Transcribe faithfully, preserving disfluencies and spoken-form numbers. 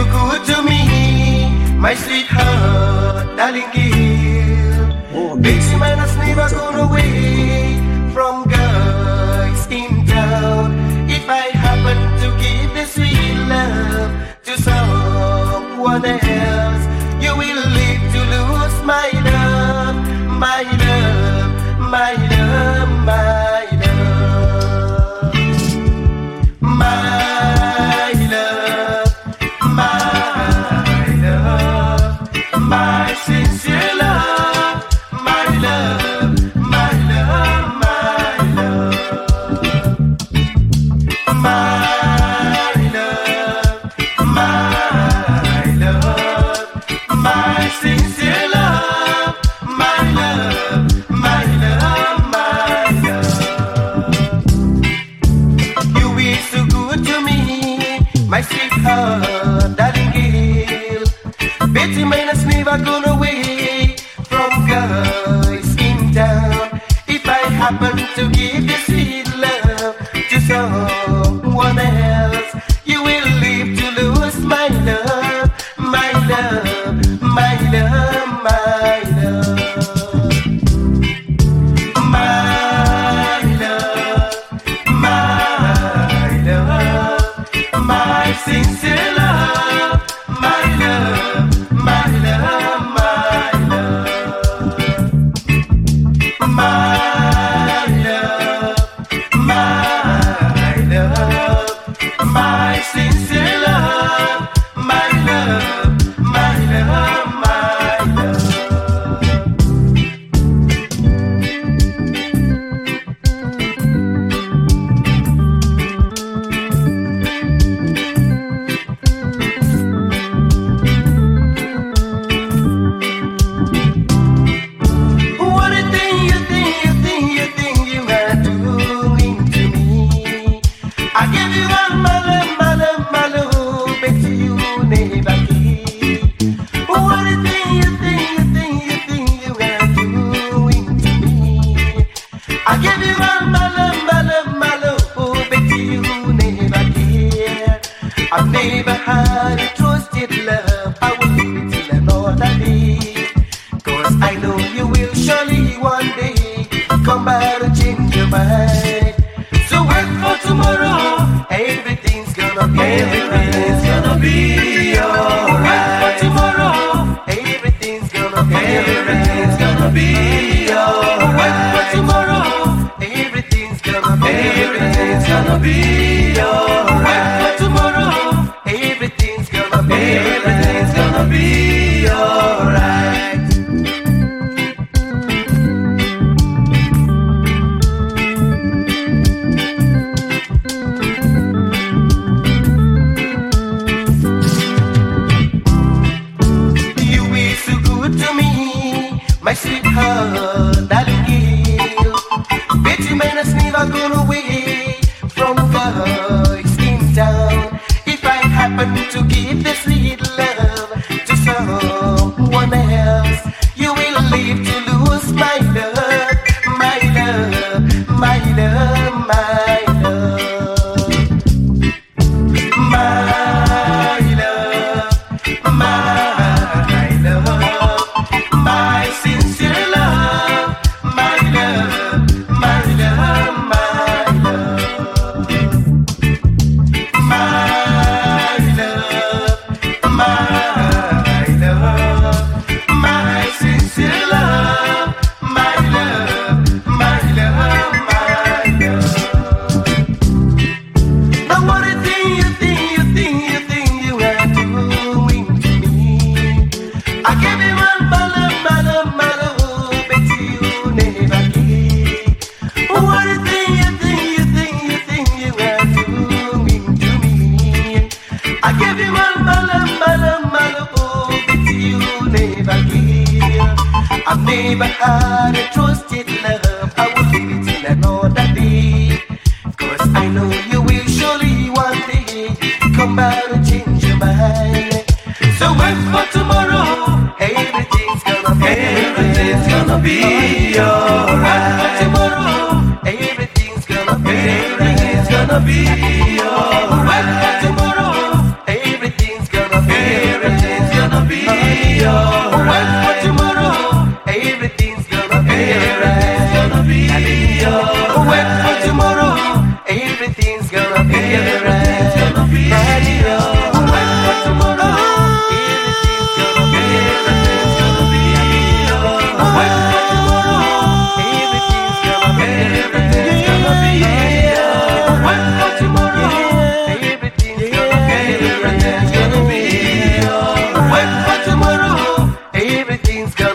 so good to me, my sweetheart, darling girl. Oh, Big man has never gone away from guys in town. If I happen to give the sweet love to someone else, you will live to lose my love, my love, my love, my love, my love, my love, my sincere love, my love, my love, my love, my love, my love, my sincere love, my love, my love, my love. You be so good to me, my sweetheart, darling girl. Betty mine has never gone away from guys in town. If I happen to give the sweet love to someone else, you will live to lose my love, my love, my love, my love, my love, my love, my sincere love, my love, my love, my love, my love, my love, my sincere love, my love, my love, my love. What a thing you think, you think, you think you are doing to me. I give you all my love, my love, my love, but you never give. What a thing you think, you think, you think you are doing to me. I give you all my love, my love, my love, but you never care. I've never had a trusted love. I will leave it till another day. Cause I know you will surely one day come back to change your mind. So wait for tomorrow, everything's gonna be everything's gonna be alright. Wait for tomorrow, everything's gonna be everything's gonna be alright. Wait for tomorrow, everything's gonna be everything's gonna be alright. Wait for tomorrow, everything's gonna be everything's gonna be alright. You be so good to me, my sweetheart, darling girl. Betty man has never gone away from guys in town. If I happen to give the sweet love to someone else, you will live to lose my love, my love, my love, my love, my love, my love, my sincere love, my love, my love, my love, my love, my love, my sincere love, my love, my love, my love. Now what a thing you think, you think, you think you are doing to me. I gave you all my love, my love, my love, but you never gave. What a thing you think, you think, you think you are doing to me. I gave you all my love, my love, my love, but you never gave. I've never had a trusted love. I will leave it till another day. Cause I know you will surely one day come back and change your mind. So wait for tomorrow, everything's gonna be everything's gonna be alright. Wait for tomorrow, everything's gonna be everything's gonna be alright. Wait for tomorrow, everything's gonna be everything's gonna